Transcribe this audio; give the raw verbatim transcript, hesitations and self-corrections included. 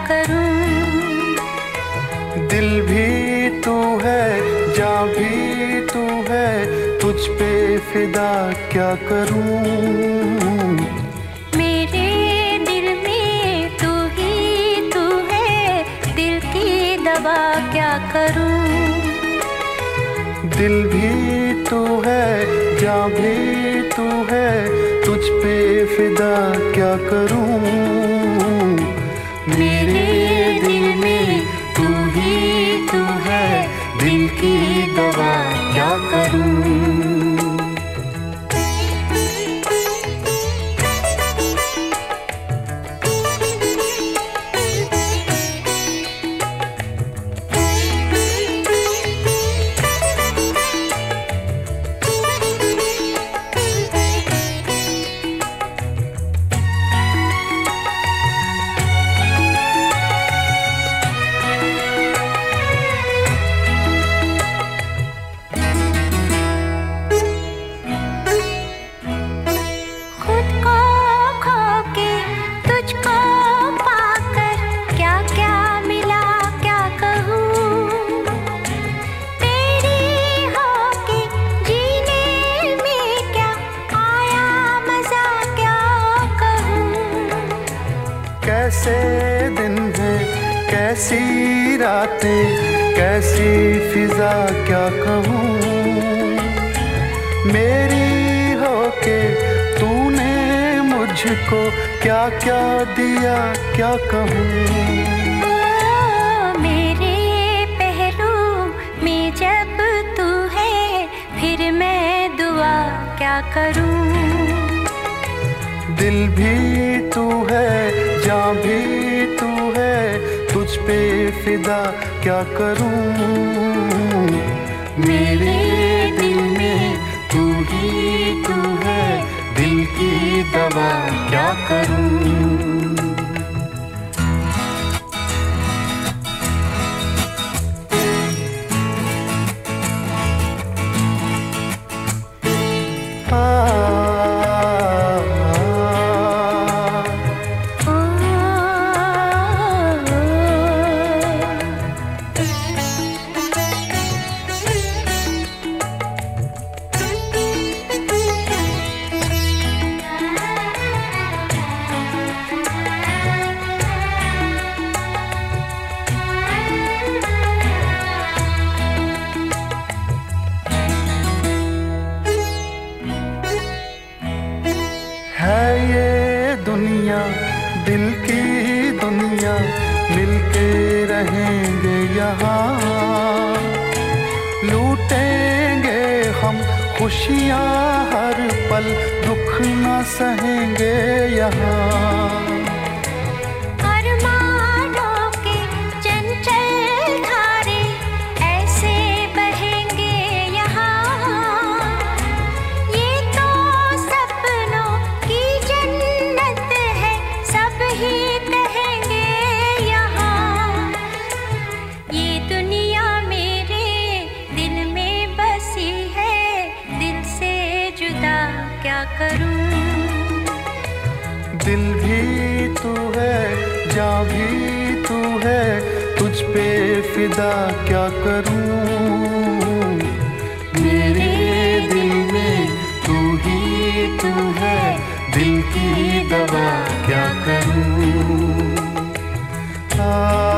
करूं। दिल भी तू है, जान भी तू है, तुझ पे फिदा क्या करूं। मेरे दिल में तू ही तू है, दिल की दवा क्या करूं। दिल भी तू है, जान भी तू है, तुझ पे फिदा क्या करूं। मेरे दिल में तू ही तू है, दिल की दवा क्या करूं। कैसे दिन हैं, कैसी रातें, कैसी फिजा क्या कहूँ। मेरी होके तूने मुझको क्या क्या दिया क्या कहूँ। मेरे पहलू में जब तू है, फिर मैं दुआ क्या करूँ। दिल भी तू है, जान भी तू है, तुझ पे फिदा क्या करूं। मेरे दिल में तू ही तू है, दिल की दवा क्या करूं। है ये दुनिया दिल की दुनिया, मिलके रहेंगे यहाँ। लूटेंगे हम खुशियाँ हर पल, दुख न सहेंगे यहाँ। क्या करूं। दिल भी तू है, जान भी तू है, तुझ पे फिदा क्या करूं। मेरे दिल में तू ही तू है, दिल की दवा क्या करूं।